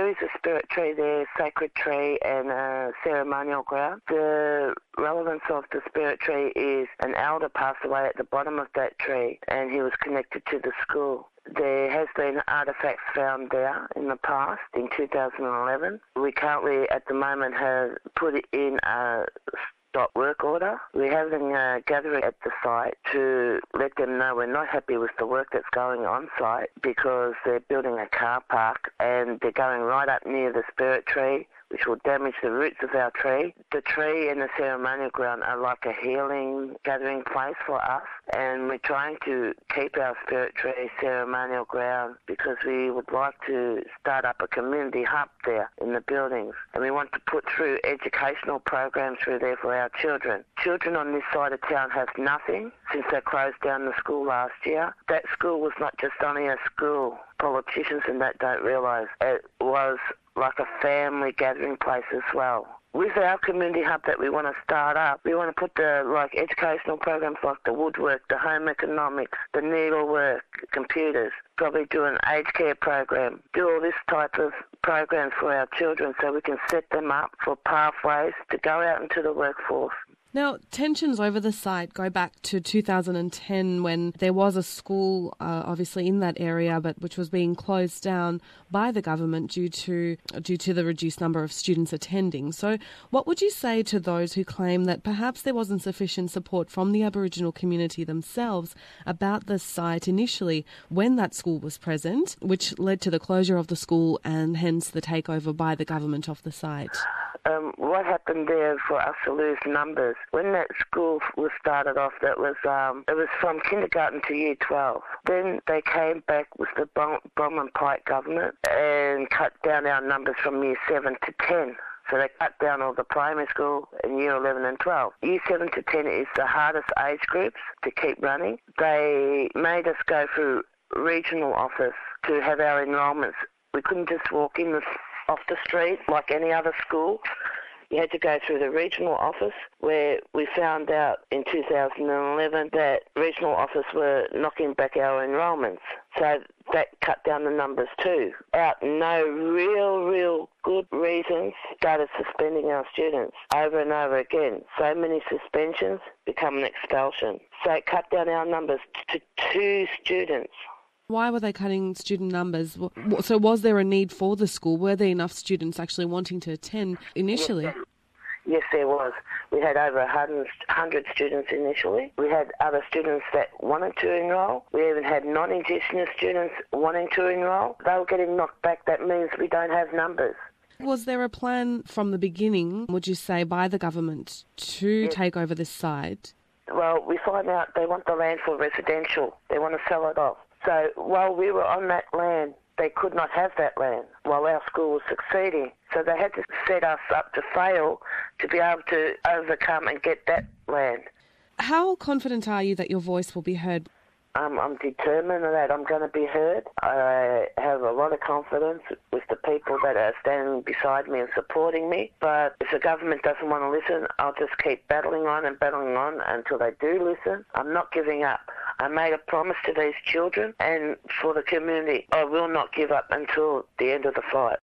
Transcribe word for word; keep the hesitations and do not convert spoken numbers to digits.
is a spirit tree there, sacred tree and a ceremonial ground. The relevance of the spirit tree is an elder passed away at the bottom of that tree and he was connected to the school. There has been artefacts found there in the past, in two thousand eleven. We currently, at the moment, have put in a stop work order. We're having a gathering at the site to let them know we're not happy with the work that's going on site because they're building a car park and they're going right up near the spirit tree, which will damage the roots of our tree. The tree and the ceremonial ground are like a healing gathering place for us, and we're trying to keep our spirit tree ceremonial ground because we would like to start up a community hub there in the buildings, and we want to put through educational programs through there for our children. Children on this side of town have nothing since they closed down the school last year. That school was not just only a school. Politicians and that don't realise it was like a family gathering place as well. With our community hub that we want to start up, we want to put the like educational programs like the woodwork, the home economics, the needlework, computers, probably do an aged care program, do all this type of programs for our children so we can set them up for pathways to go out into the workforce. Now, tensions over the site go back to two thousand ten when there was a school, uh, obviously in that area, but which was being closed down by the government due to due to the reduced number of students attending. So what would you say to those who claim that perhaps there wasn't sufficient support from the Aboriginal community themselves about the site initially when that school was present, which led to the closure of the school and hence the takeover by the government of the site? Um, what happened there for us to lose numbers? When that school was started off, that was um, it was from kindergarten to year twelve. Then they came back with the Bronwyn Pike government and cut down our numbers from year seven to ten. So they cut down all the primary school in year eleven and twelve. Year seven to ten is the hardest age groups to keep running. They made us go through regional office to have our enrolments. We couldn't just walk in the off the street like any other school. You had to go through the regional office where we found out in two thousand eleven that regional office were knocking back our enrolments. So that cut down the numbers too. Out no real, real good reasons, started suspending our students over and over again. So many suspensions become an expulsion. So it cut down our numbers to two students. Why were they cutting student numbers? So was there a need for the school? Were there enough students actually wanting to attend initially? Yes, yes there was. We had over one hundred students initially. We had other students that wanted to enrol. We even had non-Indigenous students wanting to enrol. They were getting knocked back. That means we don't have numbers. Was there a plan from the beginning, would you say, by the government to yes. take over this site? Well, we find out they want the land for residential. They want to sell it off. So while we were on that land, they could not have that land while our school was succeeding. So they had to set us up to fail to be able to overcome and get that land. How confident are you that your voice will be heard? Um, I'm determined that I'm going to be heard. I have a lot of confidence with the people that are standing beside me and supporting me. But if the government doesn't want to listen, I'll just keep battling on and battling on until they do listen. I'm not giving up. I made a promise to these children and for the community. I will not give up until the end of the fight.